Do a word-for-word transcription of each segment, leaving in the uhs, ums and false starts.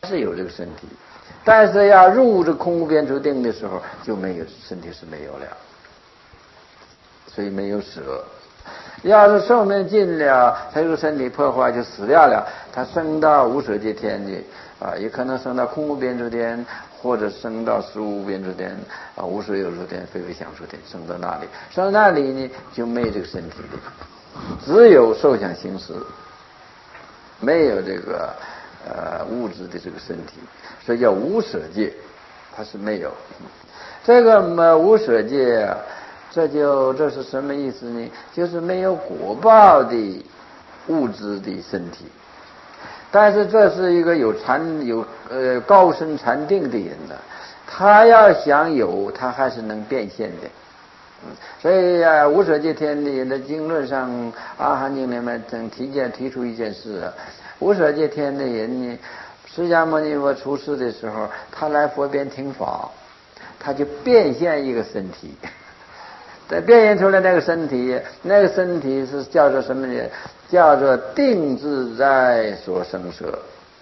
是有这个身体，但是要入这空无边处定的时候就没有，身体是没有了，所以没有舍。要是寿命尽了，他这个身体破坏就死掉了，他升到无舍界天的啊，也可能升到空无边处天，或者升到十无边处天啊，无所有处天、非非想处天，升到那里，升到那里呢就没有这个身体的，只有受想行识，没有这个呃物质的这个身体，所以叫无舍界，它是没有这个么无舍界。这就这是什么意思呢？就是没有果报的物质的身体，但是这是一个有禅有呃高深禅定的人呢，他要想有，他还是能变现的。嗯，所以啊，无舍界天的的经论上，阿含经里面曾提见提出一件事啊，无舍界天的人呢，释迦牟尼佛出世的时候，他来佛边听法，他就变现一个身体。再变现出来那个身体，那个身体是叫做什么呢？叫做定自在所生舍，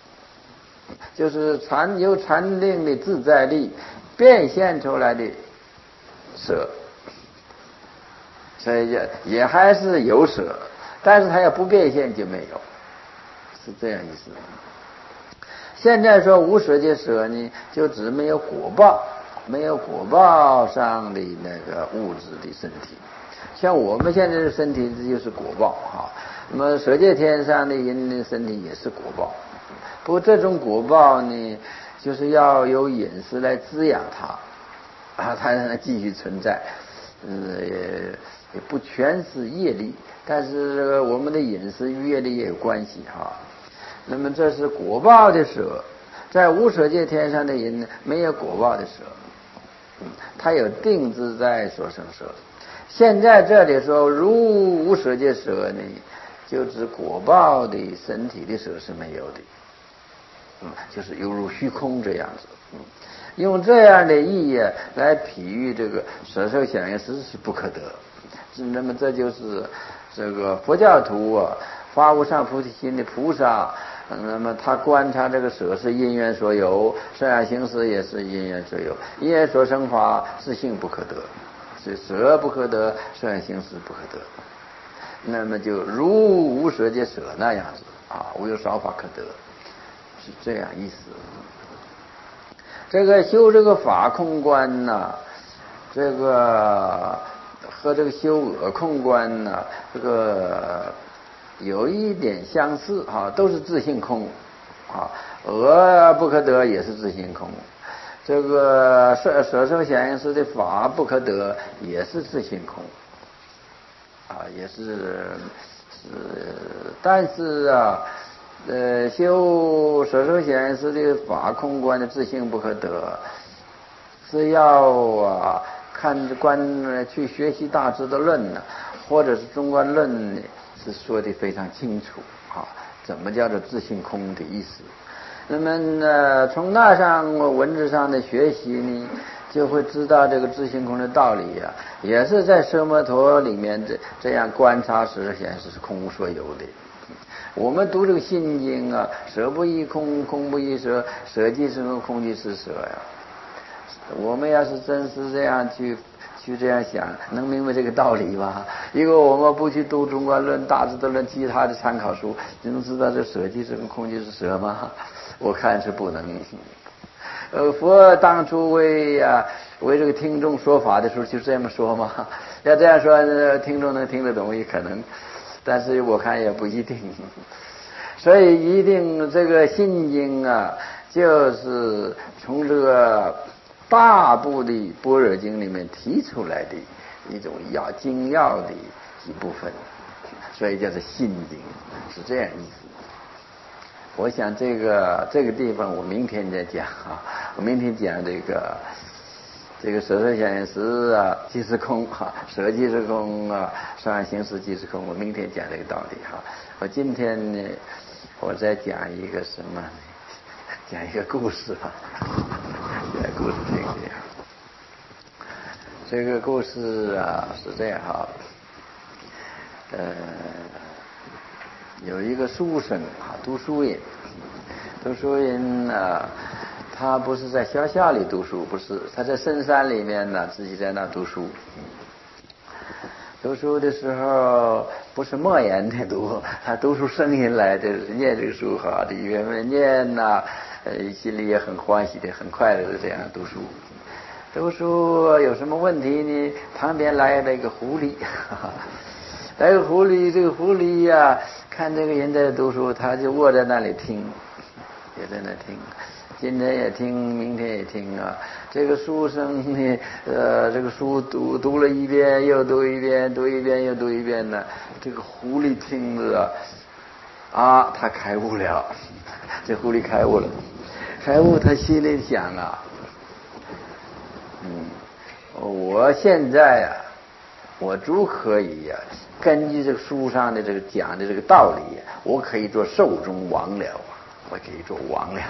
就是禅由禅定的自在力变现出来的舍，所以也也还是有舍，但是它要不变现就没有，是这样意思。现在说无舍界舍呢，就指没有果报。没有果报上的那个物质的身体，像我们现在的身体这就是果报哈。那么舍界天上的人的身体也是果报，不过这种果报呢，就是要有饮食来滋养它啊，它才能继续存在。呃，也也不全是业力，但是这个我们的饮食与业力也有关系哈。那么这是果报的舍，在无舍界天上的人呢，没有果报的舍。他有定自在所生舍，现在这里说如无舍界舍呢，就指果报的身体的舍是没有的，嗯，就是犹如虚空这样子，嗯，用这样的意义来比喻这个舍受想行识是不可得，那么这就是这个佛教徒啊，发无上菩提心的菩萨。那么他观察这个舍是因缘所有，受想行识也是因缘所有，因缘所生法是性不可得，所以舍不可得，受想行识不可得。那么就如无舍界舍那样子啊，无有少法可得，是这样意思。这个修这个法空观呢、啊，这个和这个修我空观呢、啊，这个。有一点相似哈，都是自性空啊，我不可得也是自性空，这个舍舍受想行识的法不可得也是自性空啊，也是是，但是啊，呃，修舍受想行识的法空观的自性不可得，是要啊看观去学习大智的论呢，或者是中观论呢。是说的非常清楚啊，怎么叫做自性空的意思？那么呢，从那上文字上的学习呢，就会知道这个自性空的道理啊，也是在奢摩陀里面这这样观察时显示是空无所有的。我们读这个心经啊，舍不异空，空不异舍，舍即是空，空即是舍呀。我们要是真是这样去。就这样想，能明白这个道理吗？如果我们不去读中观论、大智度论其他的参考书，你能知道这舍即是空，空即是舍吗？我看是不能。呃，佛当初为呀、啊、为这个听众说法的时候就这么说嘛。要这样说，听众能听得懂也可能，但是我看也不一定。所以一定这个心经啊，就是从这个。大部的般若经里面提出来的一种要精要的一部分，所以叫做心经，是这样意思。我想这个这个地方我明天再讲啊，我明天讲这个这个舍受想行识啊，即是空哈，舍即是空啊，受想行识即是空。我明天讲这个道理哈。我今天呢，我再讲一个什么呢？讲一个故事吧，讲一个故事听听。这个故事啊是这样哈，呃，有一个书生啊，读书人， 读书人呢，他不是在学校里读书，不是，他在深山里面呢，自己在那读书。读书的时候不是默言的读，他读出声音来的，念这个书好的，因为念呐，呃，心里也很欢喜的，很快乐的这样读书。读书有什么问题呢？旁边来了一个狐狸，来个狐狸，这个狐狸呀、啊，看这个人在读书，他就卧在那里听，也在那听。今天也听，明天也听啊。这个书生呢，呃，这个书读读了一遍又读一遍，读一遍又读一遍呢。这个狐狸听着啊，他开悟了。这狐狸开悟了，开悟他心里想啊，嗯，我现在啊，我就可以呀、啊，根据这个书上的这个讲的这个道理，我可以做寿终王了，我可以做王了。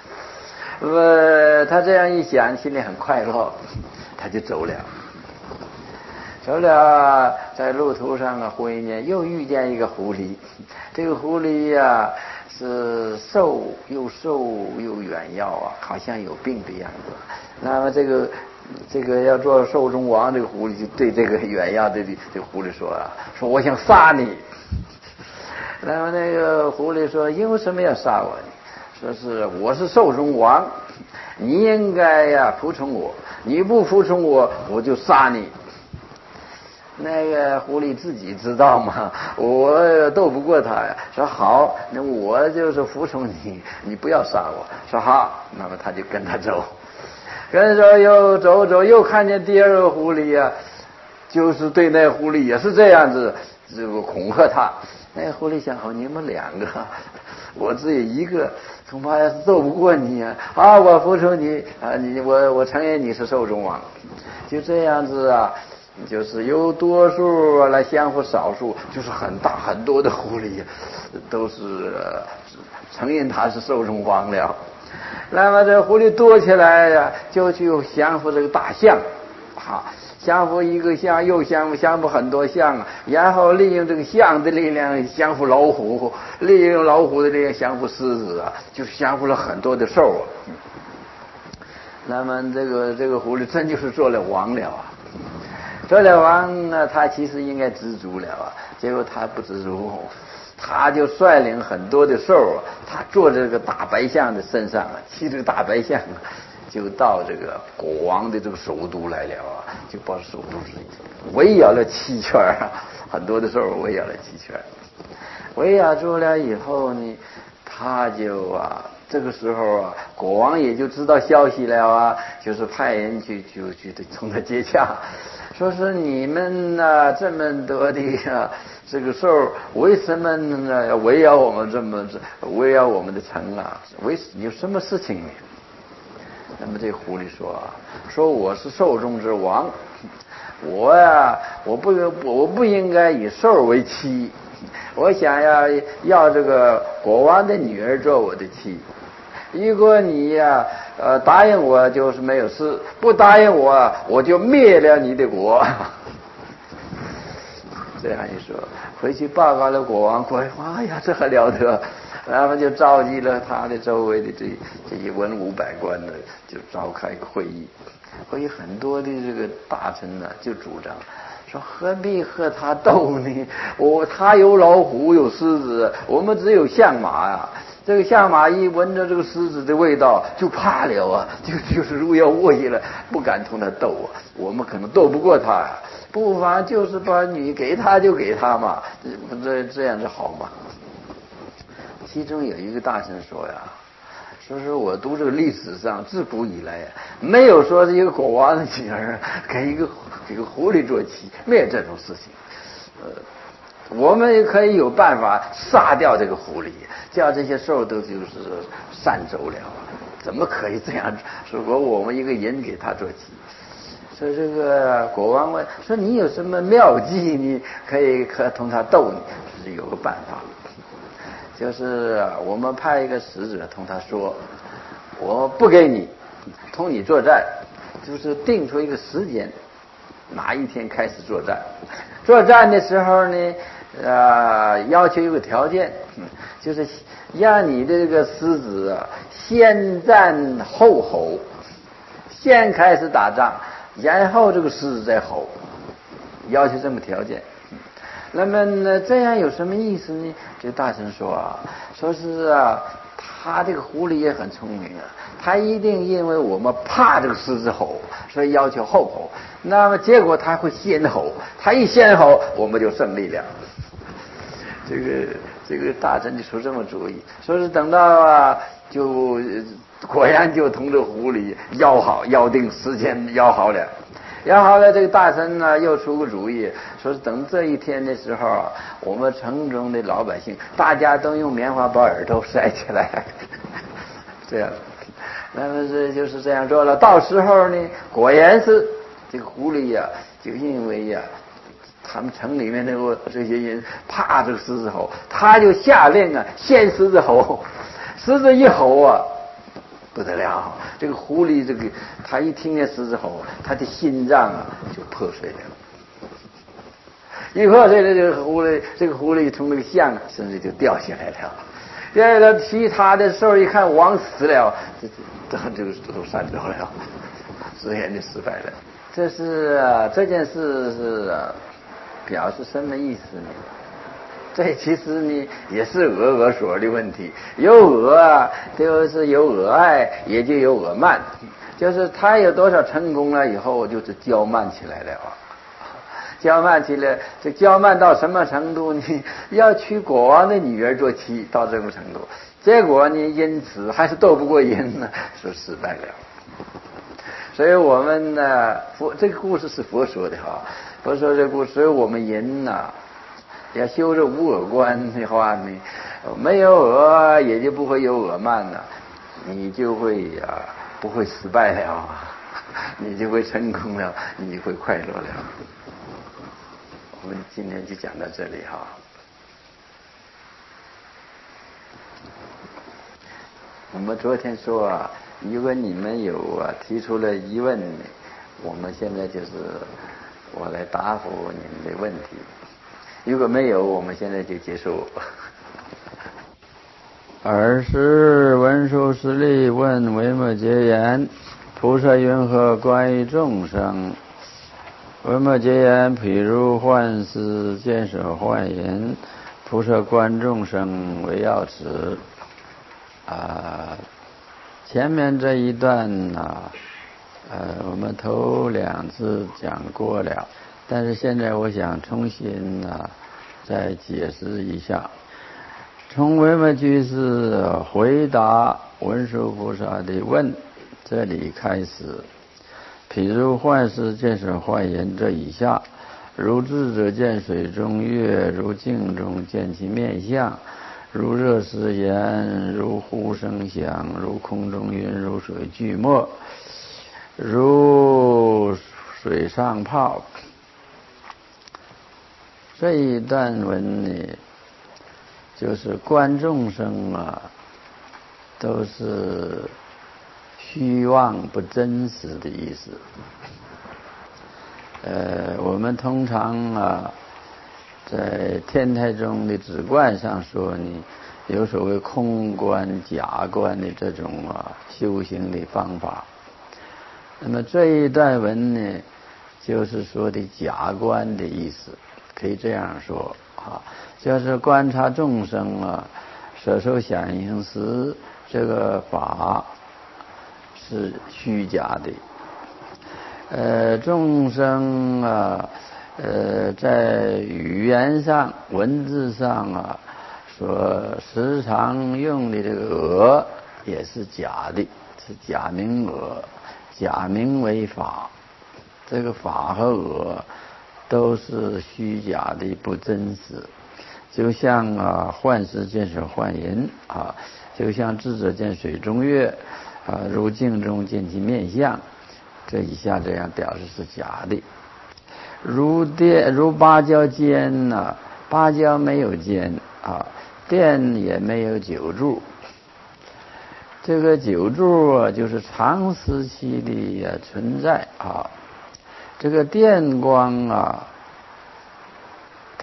呃，他这样一想，心里很快乐，他就走了。走了，在路途上啊，忽然间又遇见一个狐狸。这个狐狸呀、啊，是瘦又瘦又远要啊，好像有病的样子。那么这个这个要做寿终王，这个狐狸就对这个远要的这个狐狸说啊，说我想杀你。那么那个狐狸说，因为什么要杀我呢？说是我是寿终王，你应该呀服从我，你不服从我，我就杀你。那个狐狸自己知道嘛，我斗不过他呀。说好，那我就是服从你，你不要杀我。说好，那么他就跟他走，跟着又走走，又看见第二个狐狸呀、啊，就是对那狐狸也是这样子，这个恐吓他。那狐狸想，好，你们两个，我只有一个，恐怕是斗不过你啊！啊，我服从你啊，你我我承认你是寿终王，就这样子啊，就是由多数来相互少数，就是很大很多的狐狸都是、呃、承认他是寿终王了。那么这狐狸多起来呀，就去降服这个大象，哈。降服一个象，又降服降服很多象，然后利用这个象的力量降服老虎，利用老虎的力量降服狮子啊，就是降服了很多的兽啊。那么这个这个狐狸真就是做了王了啊！做了王呢，他其实应该知足了啊，结果他不知足，他就率领很多的兽啊，他坐这个大白象的身上啊，骑这个大白象啊。就到这个国王的这个首都来了啊，就把首都围绕了七圈啊，很多的时候围绕了七圈，围绕住了以后呢，他就啊，这个时候啊，国王也就知道消息了啊，就是派人去就去从他接洽，说是你们啊这么多的啊这个兽，为什么呢要围绕我们这么围绕我们的城啊？为有什么事情呢？那么这狐狸说啊，说我是兽中之王，我呀，我不我不应该以兽为妻，我想要要这个国王的女儿做我的妻。如果你呀呃答应我，就是没有事；不答应我，我就灭了你的国。这样一说，回去报告了国王，国王哎呀，这还了得！然后就召集了他的周围的这这些文武百官呢，就召开一个会议。会议很多的这个大臣呢，就主张说何必和他斗呢？我他有老虎有狮子，我们只有象马呀、啊。这个象马一闻着这个狮子的味道就怕了啊，就就是如要卧下了，不敢同他斗啊。我们可能斗不过他呀、啊，不妨就是把你给他就给他嘛，这这样子好吗？其中有一个大臣说呀，说是我读这个历史上自古以来呀，没有说是一个国王的女儿给一个给个狐狸做妻，没有这种事情。呃，我们也可以有办法杀掉这个狐狸，叫这些兽都就是散走了。怎么可以这样？如果我们一个人给他做妻，所以这个国王问说：“你有什么妙计？你可以和同他斗你？”就是有个办法。就是我们派一个使者同他说，我不给你同你作战，就是定出一个时间，哪一天开始作战。作战的时候呢， 呃要求有个条件，就是让你的这个狮子啊先战后吼，先开始打仗，然后这个狮子再吼，要求这么条件。那么呢，这样有什么意思呢？这个大臣说啊，说是啊，他这个狐狸也很聪明啊，他一定因为我们怕这个狮子吼，所以要求后吼。那么结果他会先吼，他一先吼，我们就胜利了。这个这个大臣就出这么主意，说是等到啊，就果然就同这狐狸要好，要定时间要好了。然后呢，这个大臣呢又出个主意，说是等这一天的时候，我们城中的老百姓大家都用棉花把耳朵塞起来，这样，那么这就是这样做了。到时候呢，果然是这个狐狸呀、啊，就因为呀、啊，他们城里面那个这些人怕这个狮子吼，他就下令啊，先狮子吼，狮子一吼啊。不得了，这个狐狸，这个他一听见狮子吼，他的心脏啊就破碎了。一破碎了，这个狐狸，这个狐狸从那个象身上就掉下来了。掉下来，其他的兽一看王死了，这这这个都散走了，自然就失败了。这是啊，这件事是啊，表示什么意思呢？这其实呢也是俄俄所的问题，有俄啊，就是有俄爱，也就有俄慢，就是他有多少成功了以后，就是骄慢起来了啊，骄慢起来，这骄慢到什么程度呢？要娶国王的女儿做妻，到这种程度，结果呢，因此还是斗不过人呢，说失败了。所以我们呢，佛这个故事是佛说的哈，佛说这个故事，所以我们人呐。要修这无我观的话呢，没有我也就不会有我慢了，你就会啊不会失败了，你就会成功了，你就会快乐了。我们今天就讲到这里哈。我们昨天说啊，如果你们有啊提出了疑问，我们现在就是我来答复你们的问题。如果没有，我们现在就结束。尔时文殊师利问维摩诘言：菩萨云何关于众生？维摩诘言：譬如幻师见舍幻淫，菩萨观众生为要持。啊，前面这一段呢、啊，呃，我们头两次讲过了。但是现在我想重新啊再解释一下，从维摩居士回答文殊菩萨的问这里开始，譬如幻师见舍幻淫这以下，如智者见水中月，如镜中见其面相，如热时言，如呼声响，如空中云，如水聚沫，如水上泡。这一段文呢，就是观众生啊，都是虚妄不真实的意思。呃，我们通常啊，在天台宗的止观上说呢，有所谓空观、假观的这种啊修行的方法。那么这一段文呢，就是说的假观的意思。可以这样说啊，就是观察众生啊，所受想行识这个法是虚假的。呃，众生啊，呃，在语言上、文字上啊，所时常用的这个讹也是假的，是假名讹，假名为法。这个法和讹都是虚假的，不真实。就像啊，幻师见舍幻淫啊，就像智者见水中月啊，如镜中见其面相，这以下这样表示是假的。如电如芭蕉尖呐、啊，芭蕉没有尖啊，电也没有久住。这个久住啊，就是长时期的、啊、存在啊。这个电光啊，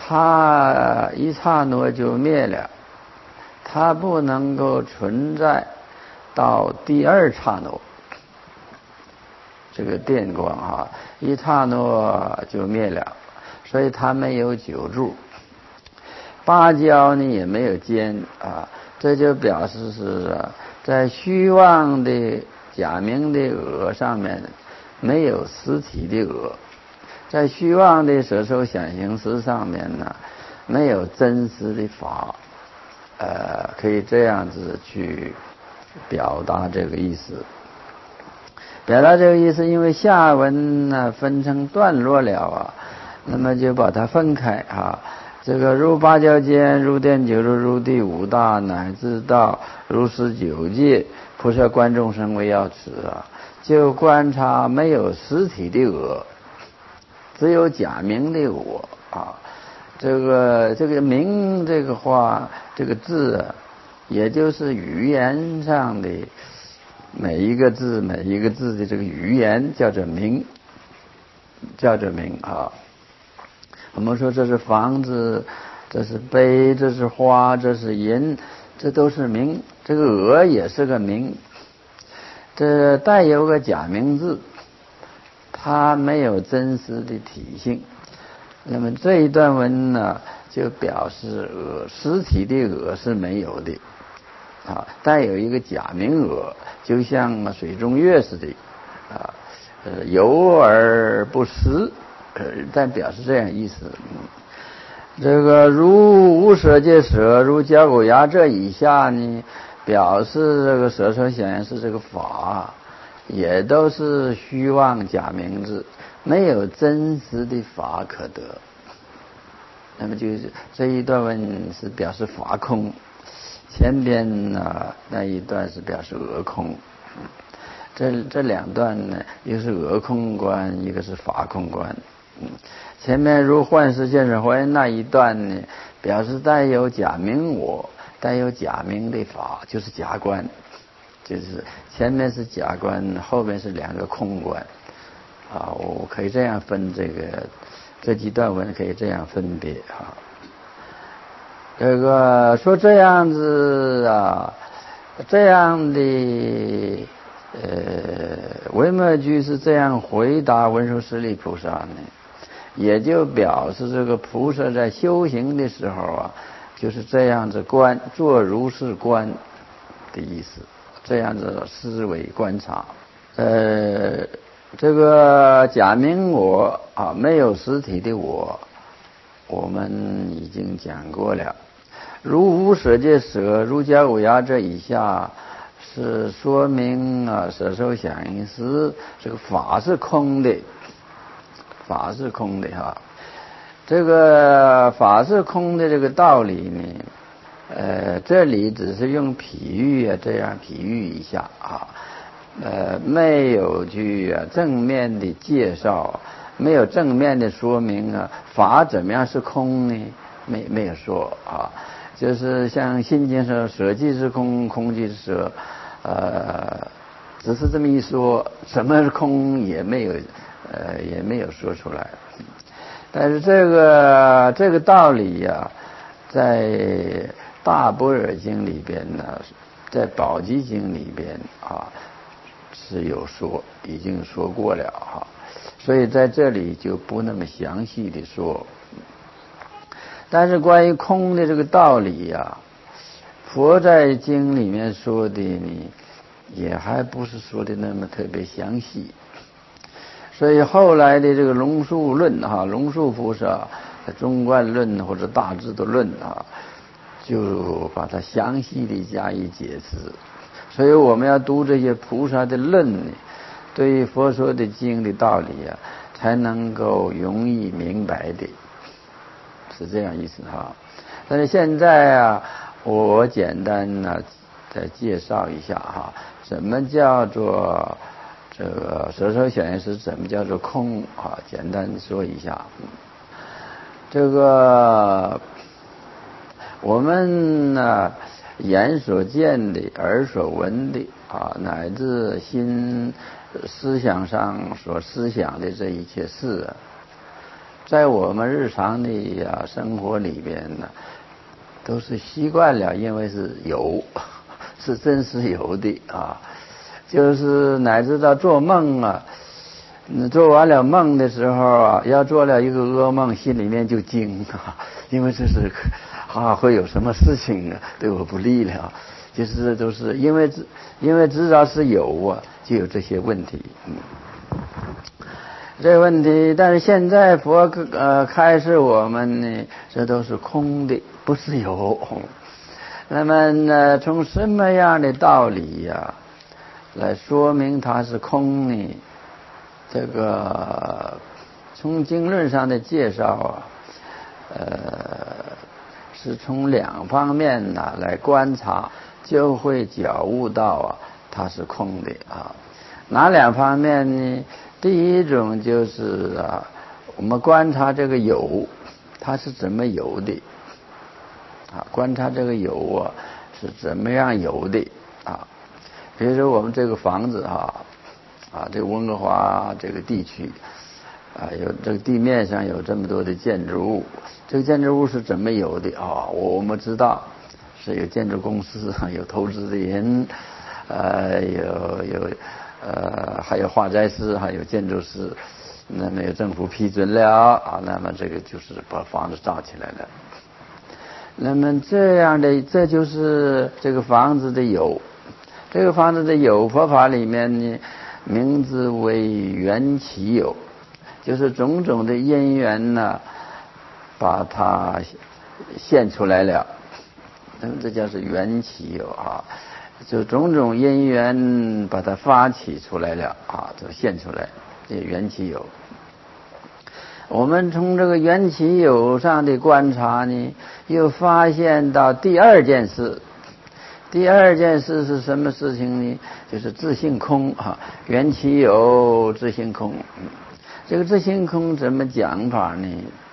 它一刹那就灭了，它不能够存在到第二刹那。这个电光啊，一刹那就灭了，所以它没有久住。芭蕉呢也没有尖啊，这就表示是在虚妄的假名的额上面没有实体的额，在虚妄的舍受想行识上面呢没有真实的法，呃，可以这样子去表达这个意思。表达这个意思，因为下文呢分成段落了啊，那么就把它分开啊。这个如芭蕉尖，如电九如如第五大，乃至到如是九界，菩萨观众生为要持啊，就观察没有实体的我，只有假名的我啊。这个这个名这个话这个字啊，也就是语言上的每一个字每一个字的这个语言叫做名，叫做名啊。我们说这是房子，这是杯，这是花，这是银，这都是名。这个鹅也是个名，这带有个假名字，它没有真实的体性。那么这一段文呢，就表示鹅实体的鹅是没有的啊，带有一个假名鹅，就像水中月似的啊，呃，游而不实。呃，但表示这样意思。嗯，这个如无舍界舍，如交狗牙这以下呢，表示这个舍受想行识这个法，也都是虚妄假名字，没有真实的法可得。那么就是这一段文是表示法空，前边呢那一段是表示讹空。这这两段呢，一个是讹空观，一个是法空观。嗯，前面如幻识现实还原那一段呢，表示带有假名我，带有假名的法，就是假观，就是前面是假观，后面是两个空观啊。我可以这样分这个这几段文，可以这样分别啊。这个说这样子啊，这样的呃，维摩居是这样回答文殊师利菩萨呢。也就表示这个菩萨在修行的时候啊，就是这样子观，做如是观的意思，这样子思维观察。呃，这个假名我啊，没有实体的我，我们已经讲过了。如无舍界舍，如交狗牙这以下，是说明啊，舍受想行识这个法是空的。法是空的哈，这个法是空的这个道理呢，呃，这里只是用比喻啊，这样比喻一下啊，呃，没有去啊正面的介绍，没有正面的说明啊，法怎么样是空呢？没没有说啊，就是像心经说舍即是空，空即是舍，呃，只是这么一说，什么是空也没有。呃，也没有说出来，但是这个这个道理呀、啊，在大般若经里边呢，在宝积经里边啊是有说，已经说过了哈、啊，所以在这里就不那么详细的说。但是关于空的这个道理呀、啊，佛在经里面说的呢，也还不是说的那么特别详细。所以后来的这个龙树论哈，龙树菩萨中观论或者大智度论啊，就把它详细的加以解释。所以我们要读这些菩萨的论呢，对于佛说的经的道理啊，才能够容易明白的，是这样意思哈。但是现在啊，我简单呢再介绍一下哈，什么叫做这个舍受想行识，怎么叫做空啊？简单说一下。这个我们呢，眼所见的、耳所闻的啊，乃至心思想上所思想的这一切事啊， 在我们日常的呀生活里边呢，都是习惯了，因为是有，是真是有的啊。就是乃至到做梦啊，你做完了梦的时候啊，要做了一个噩梦，心里面就惊啊，因为这是啊会有什么事情啊对我不利了，就是都是因为因为知道是有啊，就有这些问题。嗯，这个问题，但是现在佛呃开示我们呢，这都是空的，不是有。那么呢，从什么样的道理呀、啊？来说明它是空呢？这个从经论上的介绍啊，呃，是从两方面呢来观察，就会觉悟到啊，它是空的啊。哪两方面呢？第一种就是啊，我们观察这个有，它是怎么有的啊？观察这个有啊，是怎么样有的啊？比如说我们这个房子哈，啊，这个温哥华这个地区，啊，有这个地面上有这么多的建筑物，这个建筑物是怎么有的啊？我们知道是有建筑公司，有投资的人，呃，有有呃，还有画材师，还有建筑师，那么有政府批准了啊，那么这个就是把房子造起来了。那么这样的，这就是这个房子的有。这个房子的有佛法里面呢，名字为缘起有，就是种种的因缘呢，把它现出来了，那么这叫是缘起有啊，就种种因缘把它发起出来了啊，就现出来，这缘起有。我们从这个缘起有上的观察呢，又发现到第二件事。第二件事是什么事情呢？就是自性空啊，缘起有，自性空。这个自性空怎么讲法呢？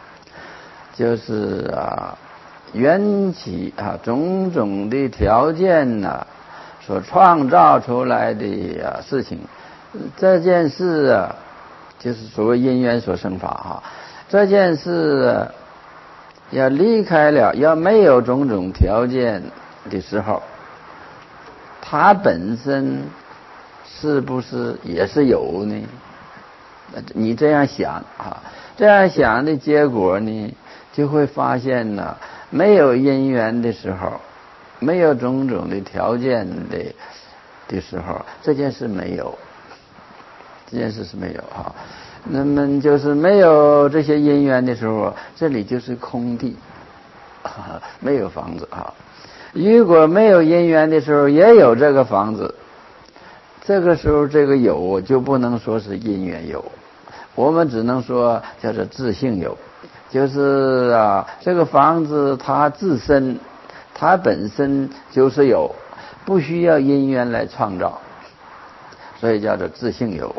就是啊，缘起啊，种种的条件呐、啊，所创造出来的啊事情，这件事啊，就是所谓因缘所生法哈。这件事、啊、要离开了，要没有种种条件的时候，它本身是不是也是有呢？你这样想啊，这样想的结果呢，就会发现呢，没有因缘的时候，没有种种的条件的的时候，这件事没有，这件事是没有啊。那么就是没有这些因缘的时候，这里就是空地，啊、没有房子啊。如果没有因缘的时候，也有这个房子，这个时候这个有就不能说是因缘有，我们只能说叫做自性有，就是啊，这个房子它自身，它本身就是有，不需要因缘来创造，所以叫做自性有。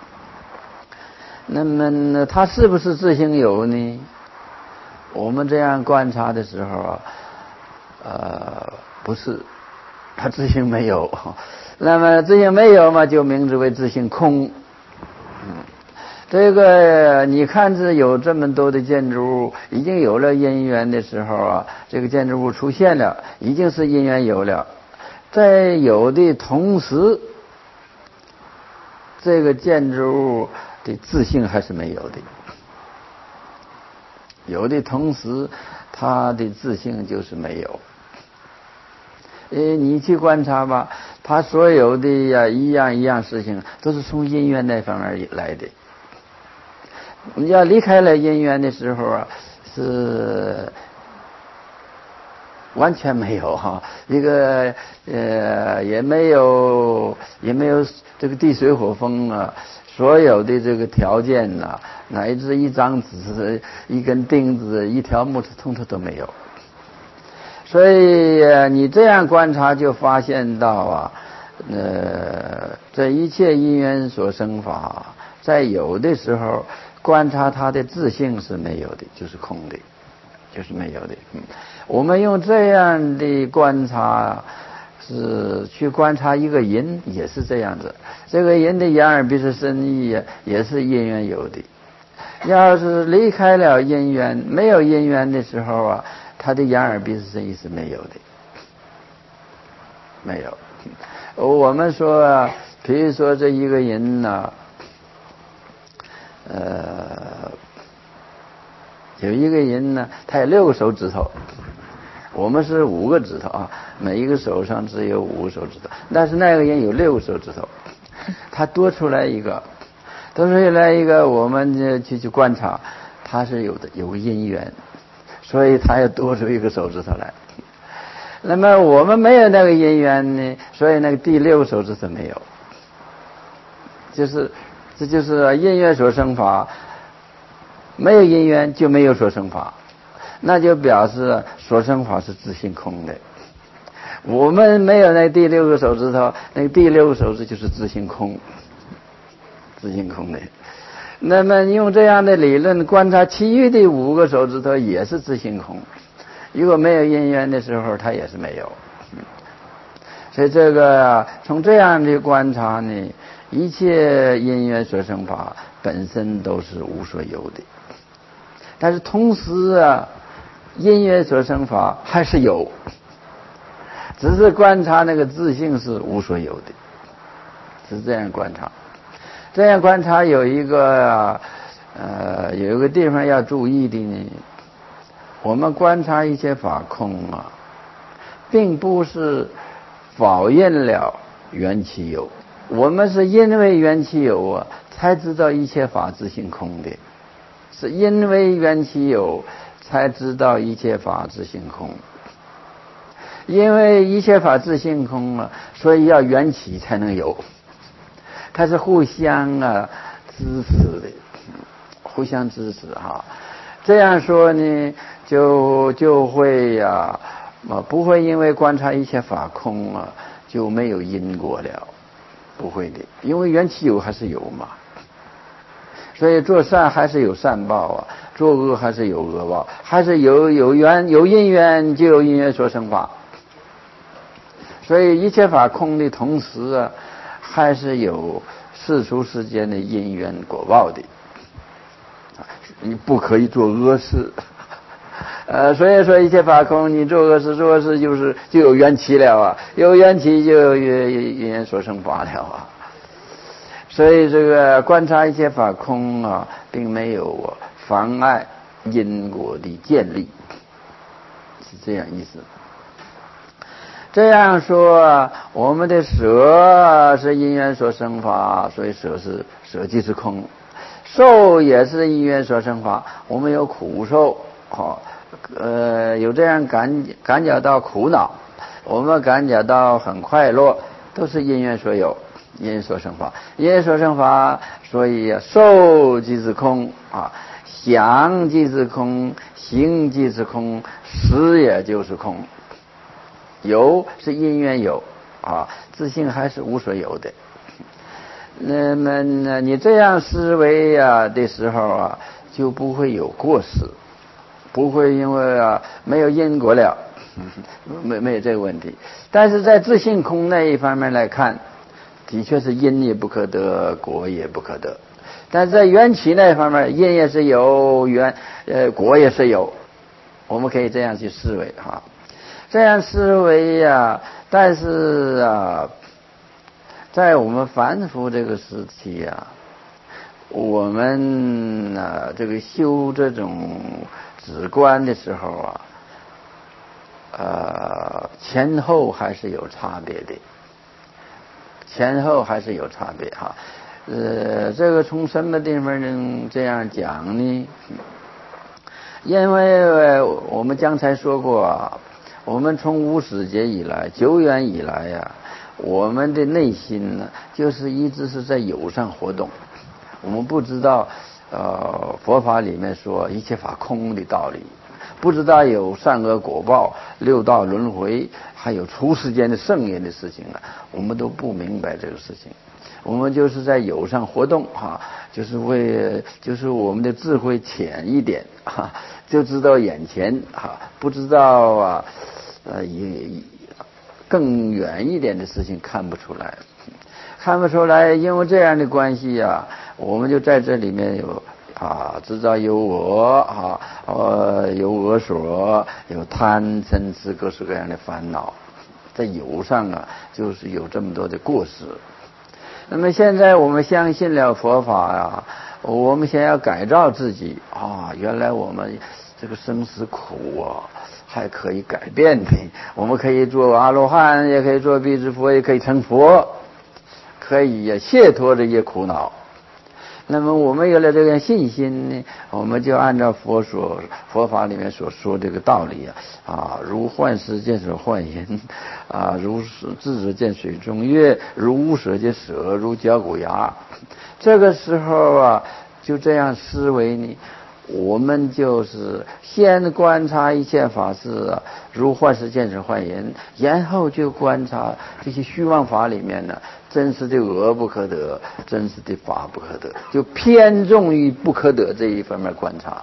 那么呢，它是不是自性有呢？我们这样观察的时候啊，呃，不是，它自性没有。那么自性没有嘛，就名字为自性空。嗯，这个你看这有这么多的建筑物，已经有了因缘的时候啊，这个建筑物出现了，已经是因缘有了。在有的同时，这个建筑物的自性还是没有的。有的同时，它的自性就是没有。呃，你去观察吧，它所有的呀一样一样事情，都是从因缘那方面来的。你要离开了因缘的时候啊，是完全没有哈，一个呃也没有也没有这个地水火风啊。所有的这个条件呐、啊，乃至一张纸、一根钉子、一条木头，通通都没有。所以你这样观察，就发现到啊，呃，这一切因缘所生法，在有的时候观察它的自性是没有的，就是空的，就是没有的。嗯，我们用这样的观察。是去观察一个人，也是这样子。这个人的眼耳鼻舌身意也是因缘有的。 要是离开了因缘，没有因缘的时候啊，他的眼耳鼻舌身意是没有的，没有。我们说啊，比如说这一个人呢、呃，有一个人呢，他有六个手指头，我们是五个指头啊，每一个手上只有五个手指头，但是那个人有六个手指头，他多出来一个，多出来一个，我们就去去观察，他是有的有个因缘，所以他要多出一个手指头来。那么我们没有那个因缘呢，所以那个第六个手指头没有，就是这就是因缘所生法，没有因缘就没有所生法，那就表示所生法是自性空的。我们没有那第六个手指头，那个第六个手指就是自性空，自性空的。那么用这样的理论观察其余的五个手指头也是自性空，如果没有因缘的时候它也是没有。所以这个从这样的观察呢，一切因缘所生法本身都是无所有的，但是同时啊，因缘所生法还是有，只是观察那个自性是无所有的，是这样观察。这样观察有一个呃有一个地方要注意的呢，我们观察一些法空啊，并不是否认了缘起有，我们是因为缘起有啊，才知道一切法自性空的，是因为缘起有才知道一切法自性空，因为一切法自性空啊，所以要缘起才能有，它是互相啊支持的，互相支持哈。这样说呢，就就会呀、啊，不会因为观察一切法空啊，就没有因果了，不会的，因为缘起有还是有嘛。所以做善还是有善报啊，做恶还是有恶报，还是有有缘有因缘就有因缘所生法。所以一切法空的同时啊，还是有世俗世间的因缘果报的。你不可以做恶事，呃，所以说一切法空，你做恶事，做恶事就是就有缘起了啊，有缘起就有因缘所生法了啊。所以这个观察一切法空啊，并没有妨碍因果的建立，是这样意思。这样说，我们的舍是因缘所生法，所以舍是舍即是空。受也是因缘所生法，我们有苦受，好、哦，呃，有这样感感觉到苦恼，我们感觉到很快乐，都是因缘所有，因缘所生法，因缘所生法，所以受即是空啊，想即是空，行即是空，识也就是空。有是因缘有啊，自性还是无所有的。那么呢，你这样思维啊的时候啊，就不会有过失，不会因为啊没有因果了，没没有这个问题。但是在自性空那一方面来看，的确是因也不可得，果也不可得。但是在缘起那一方面，因也是有，缘呃果也是有，我们可以这样去思维哈。这样思维呀、啊，但是啊。在我们凡夫这个时期啊，我们啊这个修这种止观的时候啊，呃前后还是有差别的，前后还是有差别哈。呃，这个从什么地方能这样讲呢？因为我们刚才说过啊，我们从无始劫以来，久远以来呀、啊。我们的内心呢，就是一直是在有上活动。我们不知道，呃，佛法里面说一切法空的道理，不知道有善恶果报、六道轮回，还有出世间的圣业的事情啊，我们都不明白这个事情。我们就是在有上活动哈、啊，就是为，就是我们的智慧浅一点哈、啊，就知道眼前哈、啊，不知道啊，呃也。更远一点的事情看不出来，看不出来，因为这样的关系啊，我们就在这里面有啊，制造有我啊，呃，有我所，有贪嗔痴各式各样的烦恼，在有上啊，就是有这么多的过失。那么现在我们相信了佛法呀，我们先要改造自己啊，原来我们这个生死苦啊，还可以改变的，我们可以做阿罗汉，也可以做辟支佛，也可以成佛，可以呀解脱这些苦恼。那么我们有了这个信心呢，我们就按照佛所佛法里面所说这个道理啊，啊，如幻石见水幻银，啊，如智者见水中月，如乌蛇见蛇，如绞骨牙。这个时候啊，就这样思维呢，我们就是先观察一切法事啊，如幻石见水幻银，然后就观察这些虚妄法里面呢，真实的恶不可得，真实的法不可得，就偏重于不可得这一方面观察，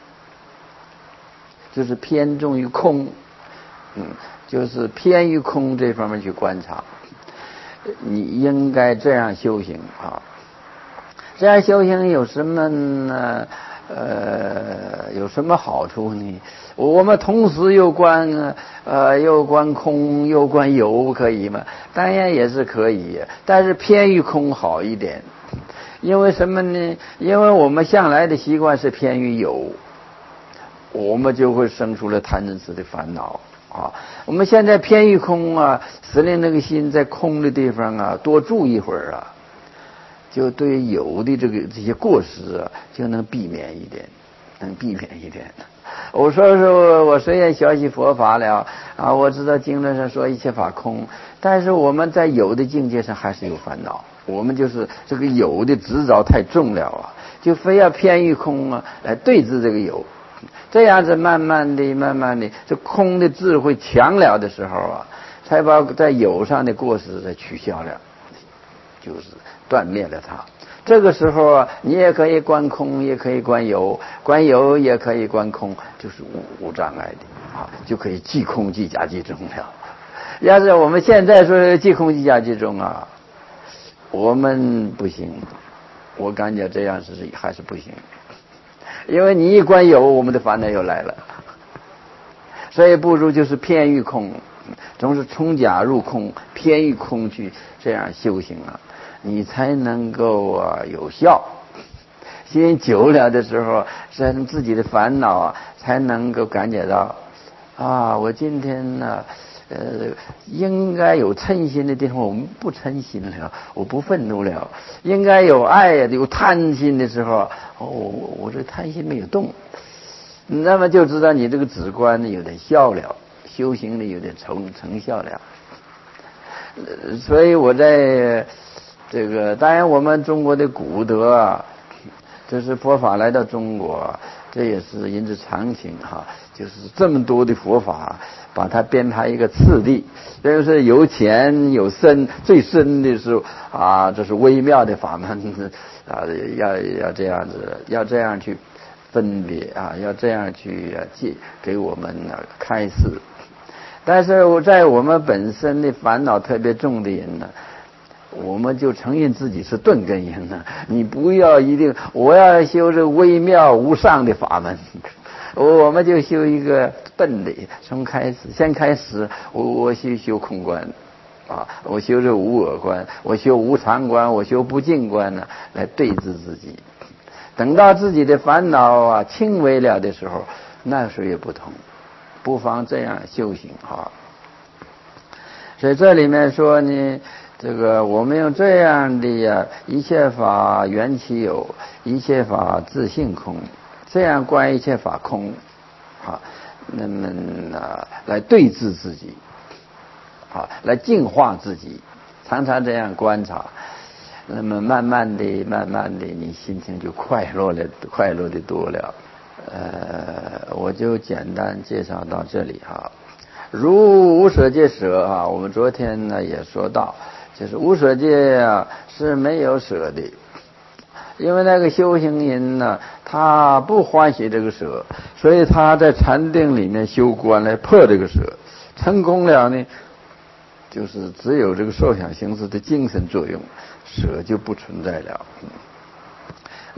就是偏重于空，嗯，就是偏于空这方面去观察。你应该这样修行啊。这样修行有什么呢？呃，有什么好处呢？我们同时又观呃又观空又观有，可以吗？当然也是可以，但是偏于空好一点。因为什么呢？因为我们向来的习惯是偏于有，我们就会生出了贪嗔痴的烦恼啊。我们现在偏于空啊，使令那个心在空的地方啊多住一会儿啊，就对有的这个这些过失啊，就能避免一点，能避免一点。我说说，我虽然学习佛法了啊，我知道经论上说一切法空，但是我们在有的境界上还是有烦恼。我们就是这个有的执着太重了啊，就非要偏于空啊，来对治这个有。这样子慢慢的、慢慢的，这空的智慧强了的时候啊，才把在有上的过失再取消了，就是断灭了它。这个时候啊，你也可以观空，也可以观有，观有也可以观空，就是无无障碍的啊，就可以即空即假即中了。要是我们现在说即空即假即中啊，我们不行，我感觉这样是还是不行，因为你一观有，我们的烦恼又来了，所以不如就是偏于空，总是从假入空，偏于空去这样修行啊，你才能够啊有效。时间久了的时候，让自己的烦恼啊才能够感觉到啊，我今天呢、啊。呃，应该有嗔心的地方，我们不嗔心了，我不愤怒了。应该有爱有贪心的时候，哦，我我这贪心没有动，那么就知道你这个止观呢有点效了，修行呢有点成成效了。呃，所以我在这个，当然我们中国的古德啊，这是佛法来到中国，这也是人之常情哈，就是这么多的佛法，把它编排一个次第，就是由浅有深，最深的是啊，这是微妙的法门啊，要要这样子，要这样去分别啊，要这样去记给我们开示。但是在我们本身的烦恼特别重的人呢，我们就承认自己是钝根人呢。你不要一定我要修这微妙无上的法门，我们就修一个笨的，从开始先开始，我我修修空观啊，我修这无我观，我修无常观，我修不净观呢，来对治自己。等到自己的烦恼啊轻微了的时候，那时候也不同，不妨这样修行啊。所以这里面说呢，这个我们用这样的呀，一切法缘起有，一切法自性空，这样观一切法空啊，那么啊来对治自己啊，来净化自己，常常这样观察，那么慢慢的慢慢的你心情就快乐了，快乐的多了。呃我就简单介绍到这里哈。如无舍界舍啊，我们昨天呢也说到，就是无舍界啊是没有舍的，因为那个修行人呢，他不欢喜这个舍，所以他在禅定里面修观来破这个舍，成功了呢，就是只有这个受想行识的精神作用，舍就不存在了。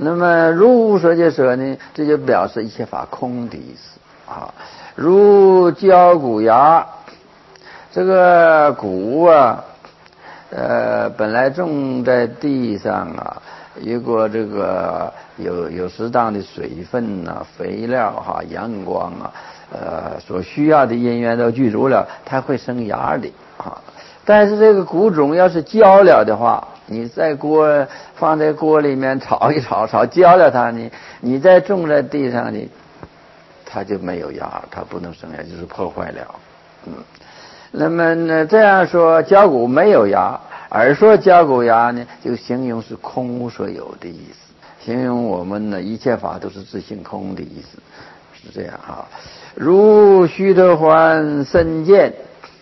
那么如无所见舍呢，这就表示一切法空的意思啊。如焦骨芽，这个骨啊，呃，本来种在地上啊，如果这个有有适当的水分啊、肥料哈、阳光啊，呃，所需要的因缘都具足了，它会生芽的啊。但是这个谷种要是焦了的话，你在锅放在锅里面炒一炒，炒焦了它呢，你再种在地上呢，它就没有芽，它不能生芽，就是破坏了。嗯，那么呢，这样说焦谷没有芽，而说焦谷芽呢，就形容是空无所有的意思，形容我们呢一切法都是自性空的意思，是这样啊。如须陀洹身见。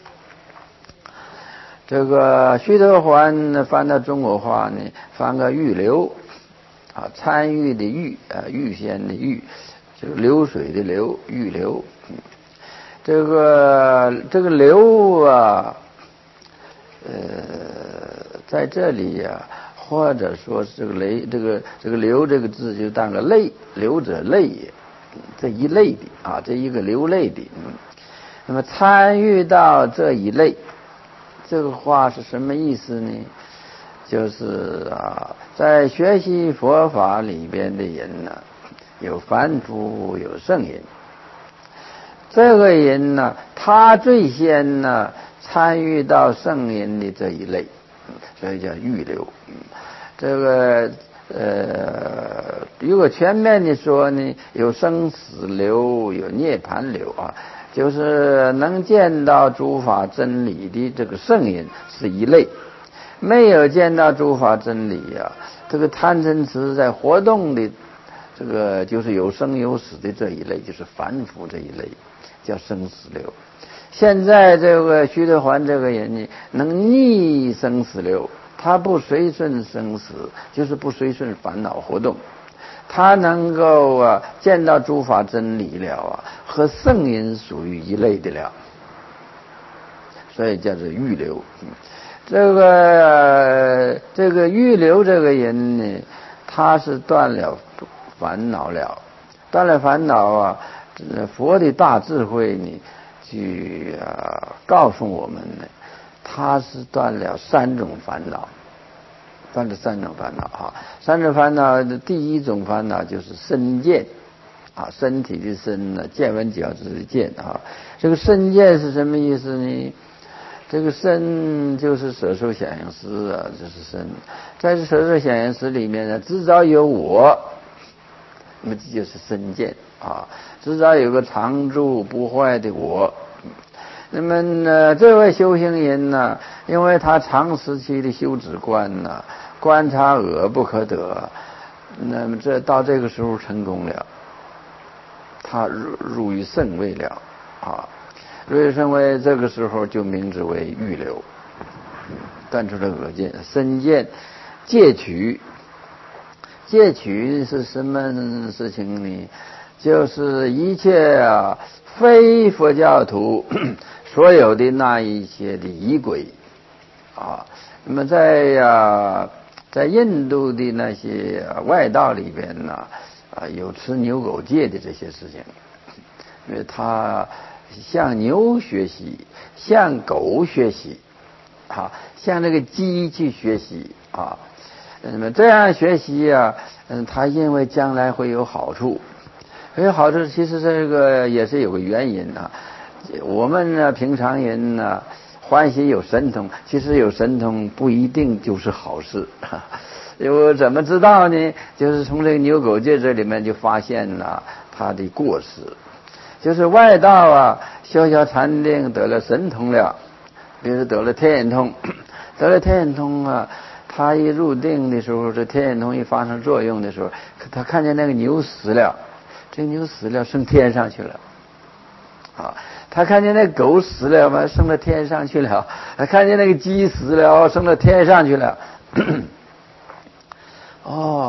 这个须陀洹翻到中国话呢，翻个欲流啊，参与的欲啊，欲仙的欲，就是流水的流，欲流。嗯，这个这个流啊，呃，在这里呀、啊，或者说是这个雷，这个这个流这个字就当个泪，流者泪也，这一类的啊，这一个流泪的。嗯，那么参与到这一类。这个话是什么意思呢？就是啊，在学习佛法里边的人呢，有凡夫，有圣人。这个人呢，他最先呢参与到圣人的这一类，所以叫预流。这个呃，如果全面的说呢，有生死流，有涅槃流啊。就是能见到诸法真理的这个圣人是一类，没有见到诸法真理啊，这个贪嗔痴在活动的这个就是有生有死的这一类，就是凡夫这一类，叫生死流。现在这个须陀洹这个人呢，能逆生死流，他不随顺生死，就是不随顺烦恼活动。他能够啊见到诸法真理了啊，和圣人属于一类的了，所以叫做预流。这个这个预流这个人呢，他是断了烦恼了，断了烦恼啊，佛的大智慧呢，去啊告诉我们呢，他是断了三种烦恼。断了三种烦恼啊，三种烦恼的第一种烦恼就是身见啊，身体的身呢，见闻觉知的见啊。这个身见是什么意思呢？这个身就是色受想行识啊，这是身。在这色受想行识里面呢，至少有我，那么这就是身见啊，至少有个常住不坏的我。那么呢，这位修行人呢，因为他长时期的修止观呢，观察恶不可得，那么这到这个时候成功了，他入入于圣位了啊，入于圣位，这个时候就名之为预流，断除了恶见、身见、戒取。戒取是什么事情呢？就是一切啊非佛教徒所有的那一些的仪轨啊，那么在呀、啊、在印度的那些外道里边呢，啊有吃牛狗戒的这些事情，因为他向牛学习，向狗学习，啊，向那个鸡去学习啊。那么这样学习啊，嗯，他认为将来会有好处，有好处。其实这个也是有个原因啊。我们呢，平常人呢，欢喜有神通，其实有神通不一定就是好事。我怎么知道呢？就是从这个牛狗戒这里面就发现了他的过失。就是外道啊，修修禅定得了神通了，比如得了天眼通，得了天眼通啊。他一入定的时候，这天眼通一发生作用的时候，他看见那个牛死了，这个牛死了升天上去了，啊，他看见那狗死了嘛，升到天上去了，他看见那个鸡死了，升到天上去了。哦，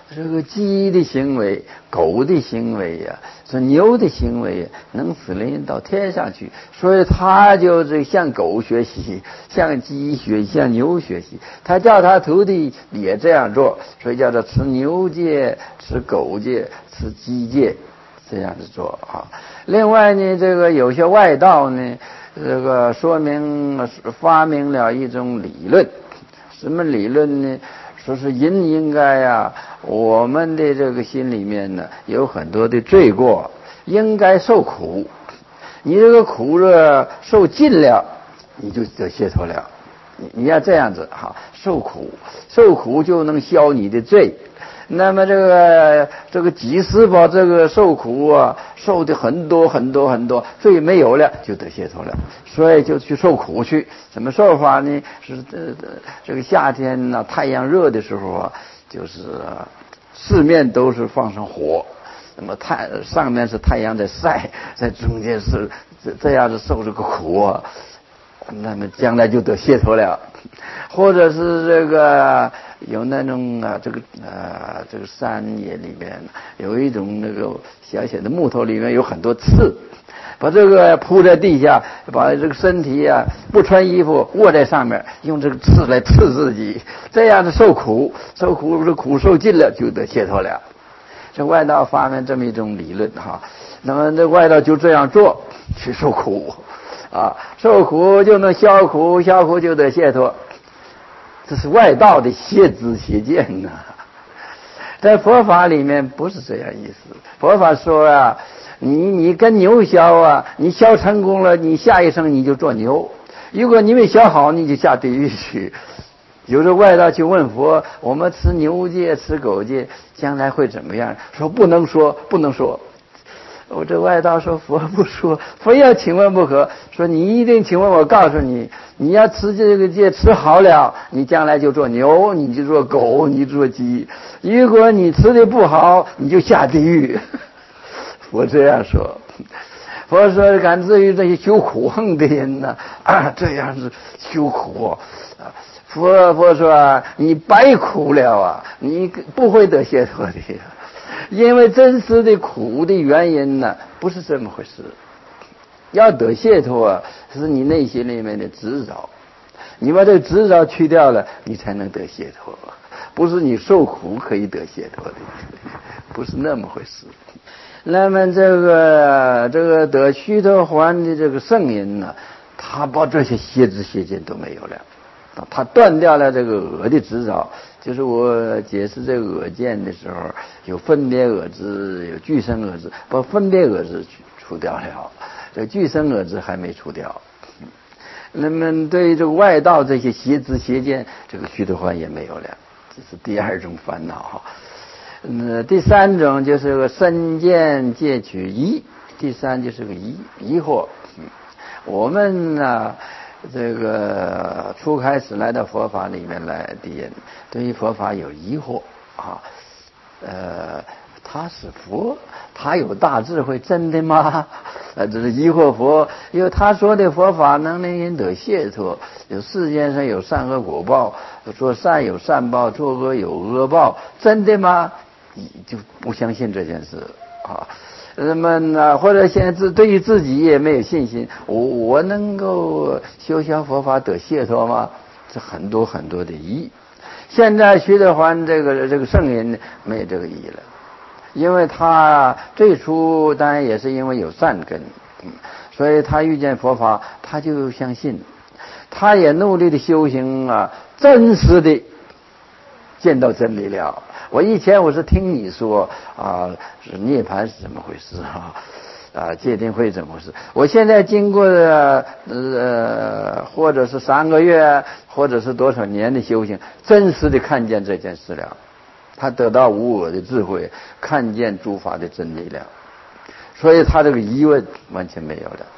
这个鸡的行为、狗的行为呀、啊，说牛的行为、啊、能使人到天上去，所以他就是向狗学习，向鸡学习，向牛学习。他叫他徒弟也这样做，所以叫做持牛戒、持狗戒、持鸡戒，这样子做啊。另外呢，这个有些外道呢，这个说明发明了一种理论，什么理论呢？说是人应该啊，我们的这个心里面呢有很多的罪过，应该受苦。你这个苦热受尽了，你就得解脱了。你你要这样子哈，受苦，受苦就能消你的罪。那么这个这个即使把这个受苦啊，受的很多很多很多，罪没有了，就得解脱了。所以就去受苦去。怎么受法呢？是这这这个夏天呢、啊，太阳热的时候啊，就是、啊、四面都是放上火，那么太上面是太阳在晒，在中间是这这样子受这个苦啊。那么将来就得解脱了，或者是这个有那种啊，这个啊，这个山野里面有一种那个小小的木头，里面有很多刺，把这个铺在地下，把这个身体啊不穿衣服卧在上面，用这个刺来刺自己，这样的受苦，受苦这苦受尽了就得解脱了。这外道发明这么一种理论哈，那么这外道就这样做去受苦。啊，受苦就能消苦，消苦就得解脱，这是外道的邪知邪见呐、啊。在佛法里面不是这样意思。佛法说啊，你你跟牛消啊，你消成功了，你下一生你就做牛；如果你没消好，你就下地狱去。有的外道去问佛，我们吃牛戒、吃狗戒，将来会怎么样？说不能说，不能说。我这外道说佛不说，非要请问不可。说你一定请问我告诉你，你要吃这个戒吃好了，你将来就做牛，你就做狗，你做鸡。如果你吃的不好，你就下地狱。佛这样说。佛说，敢至于这些修苦行的人呢，啊，这样是修苦啊。佛佛说，你白苦了啊，你不会得解脱的。因为真实的苦的原因呢，不是这么回事。要得解脱啊，是你内心里面的执着，你把这个执着去掉了，你才能得解脱。不是你受苦可以得解脱的，不是那么回事。那么这个这个得须陀洹的这个圣人呢，他把这些邪知邪见都没有了。他断掉了这个我的执着，就是我解释这个我见的时候，有分别我执，有俱生我执，把分别我执除掉了，这俱生我执还没除掉。那么对于这个外道这些邪知邪见，这个须陀洹也没有了，这是第二种烦恼。嗯，第三种就是个身见戒取疑，第三就是个疑疑惑。嗯，我们呢？这个初开始来到佛法里面来的人，对于佛法有疑惑啊，呃，他是佛，他有大智慧，真的吗？呃，这是疑惑佛，因为他说的佛法能令人得解脱，有世界上有善恶果报，做善有善报，做恶有恶报，真的吗？你就不相信这件事啊。那么呢，或者现在自对于自己也没有信心，我我能够修学佛法得解脱吗？这很多很多的疑。现在徐德欢这个这个圣人没有这个疑了，因为他最初当然也是因为有善根，嗯，所以他遇见佛法他就相信，他也努力的修行啊，真实的见到真理了。我以前我是听你说啊，是涅槃是怎么回事啊？啊，戒定慧怎么回事？我现在经过呃，或者是三个月，或者是多少年的修行，真实的看见这件事了。他得到无我的智慧，看见诸法的真理了，所以他这个疑问完全没有了。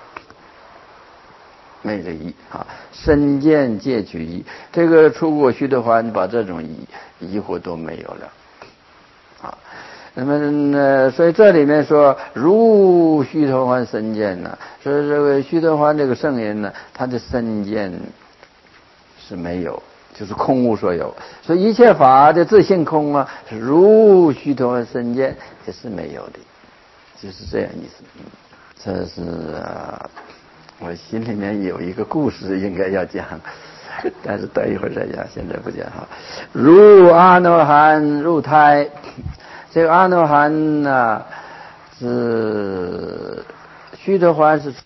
没这疑啊，身见戒取疑，这个出过须陀洹把这种疑疑惑都没有了啊。那么呢，所以这里面说如须陀洹身见呢，所以这个须陀洹这个圣人呢，他的身见是没有就是空无所有。所以一切法的自性空啊，如须陀身见，这是没有的，就是这样意思。这是啊，我心里面有一个故事应该要讲，但是等一会儿再讲，现在不讲哈。如阿罗汉入胎，这个阿罗汉呢、啊，是须陀洹是